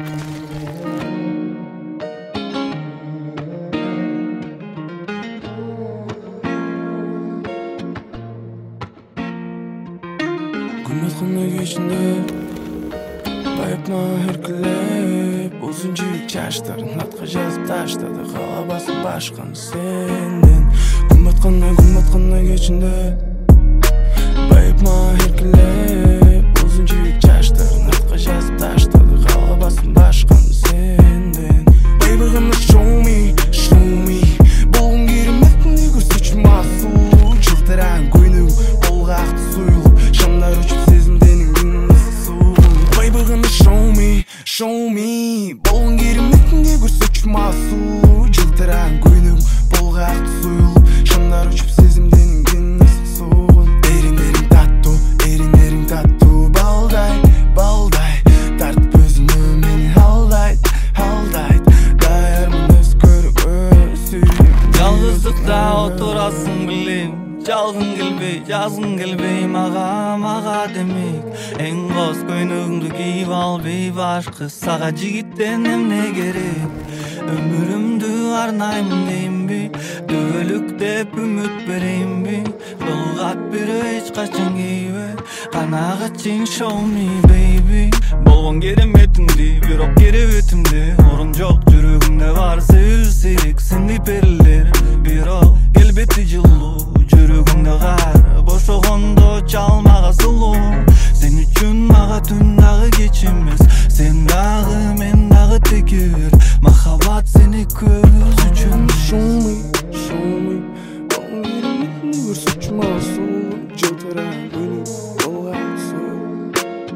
Күмәтхана кешінде байыпма үркілеп Ұзын жүйік чаштарын атқа жазып таштады Қалабасын башқаны сенден Күмәтхана кешінде байыпма үркілеп Ұзын жүйік чаштарын атқа жазып таштады Қалабасын башқаны сенден Baby gonna show me Болғың кереметтің көрсетші масыл Жылтыран көйнің болғақты сұйылып Шамдар өшіп сезімденің дінесі суғын Baby gonna show me Болғың кереметтің көрсетші масыл Жылтыран көйнің болғақты сұйылып Шамдар өшіп сезімденің дінесі суғын Еріндерің татту балдай Тартып өзіні мені алдайды Даярмын өз көріп өсіп Жалғыздықта отырасың білем Жалғын келбей, жазғың келбей Маға демек Ең қос көйнігіңді киіп ал бейбашқы Саға жігіттен эмне керек Өмірімді арнаймын дейм бе Дөөлүк деп үміт берейм бе Жолғап бере ешқашан кейбе Қанағы чең show me baby Болған кереметіңді, бирок кереветімде Орын жоқ жүрегімде бар Сөз серек сендей перілер Бирок келбеті жылу Жүрегімде ғар Бошоғондо чалмаға сұлу Сен үшін маға түн дағы кеч емес Сен дағы мен дағы текер Махаббат сені көз үшін Show me Болғың кереметтің көрсетші масыл Жылтыран көйнің болғақты сұйылып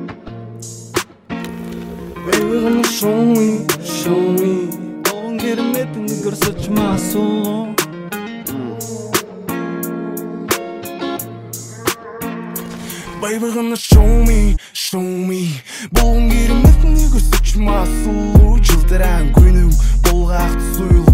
Baby gonna show me Болғың кереметтің көрсетші масыл Baby gonna show me Болғың кереметтің көрсетші масыл Жылтыран көйнің болғақты сұйылып